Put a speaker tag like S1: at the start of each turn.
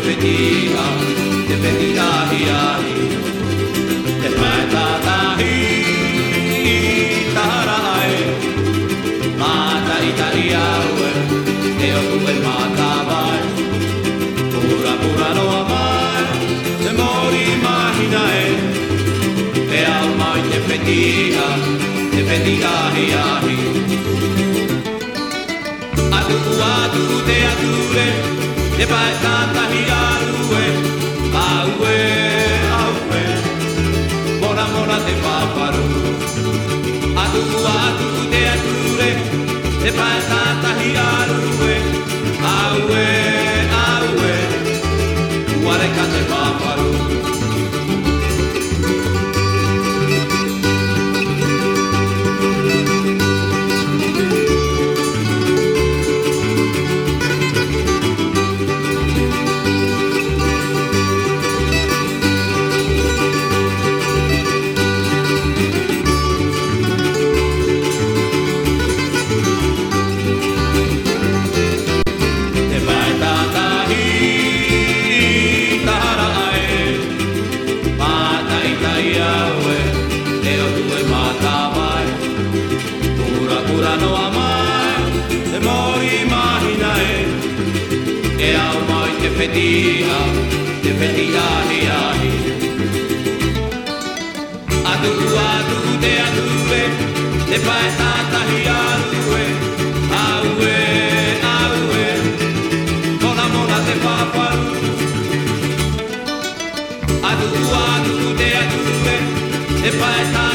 S1: fetiha, te fetiha hiahi, te paetatahi, taharae, mata ita iaue, te otu e mata vai, pura pura no amai, te mori mahina te au mai te fetiha hiahi. Atu te ature, te paetatahi alue, aue, aue, mora mora te paparu. Atu te ature, te paetatahi alue, aue, aue, uareka te paparu. Fetiha, te fetiha hiahi. Atu te ature, te paetatahi alue, aue, aue, mona mona te paparu. Atu te ature, te paetatahi